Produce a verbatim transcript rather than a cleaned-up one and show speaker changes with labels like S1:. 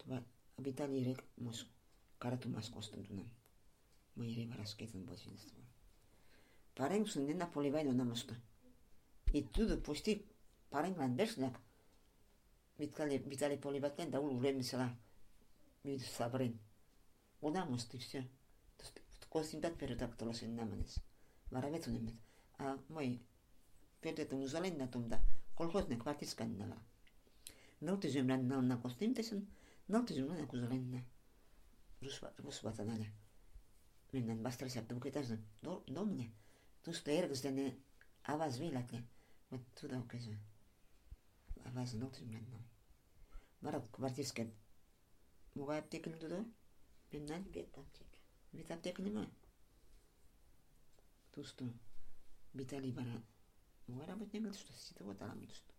S1: Виталий рек мос карату мас костом тунам. Мы ире варас кетен босинство. Парень сунне на поливайно на мосту. И туда почти парень лан бешляк. Виталий Виталий поливатлен да ул время села. Вид сабрин. Una мосты все. Костим так передак толосин наманес. Варавец унемет. А мой перед музален на том да. Колхозник партискан нала. Налты землян на на костим тесен. Налты землян на кузален. Русва русвата наля. Менен бастрасяп дукетазен. До до мне. Tu sterkst den avaz vilatle. Вот туда указываю. Аваз нот землян. Марат квартирская. Могай аптека не туда? Менен
S2: Бет аптека.
S1: Бет аптека нема. Ту что? Виталий бара. Могай работник, что си того там что.